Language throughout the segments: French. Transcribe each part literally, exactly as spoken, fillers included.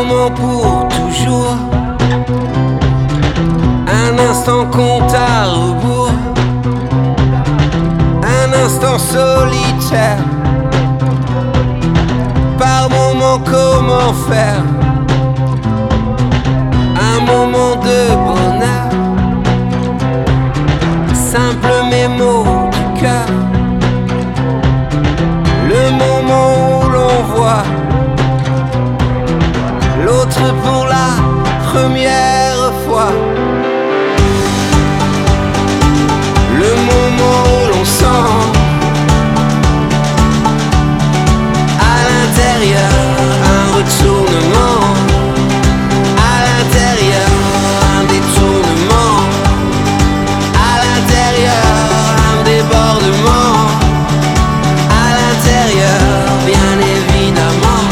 moment pour toujours, un instant compte à rebours, un instant solitaire. Par moment comment faire un moment de bonheur, simple mémo du cœur, le moment où l'on voit l'autre pour la première fois, le moment où l'on sent à l'intérieur un retournement, à l'intérieur un détournement, à l'intérieur un débordement, à l'intérieur bien évidemment.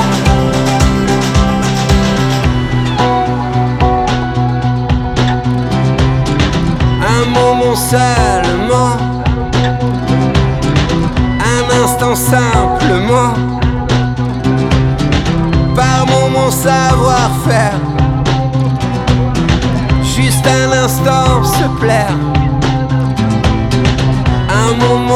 Un moment seulement, un instant simplement, par moment savoir-faire, juste un instant se plaire, un moment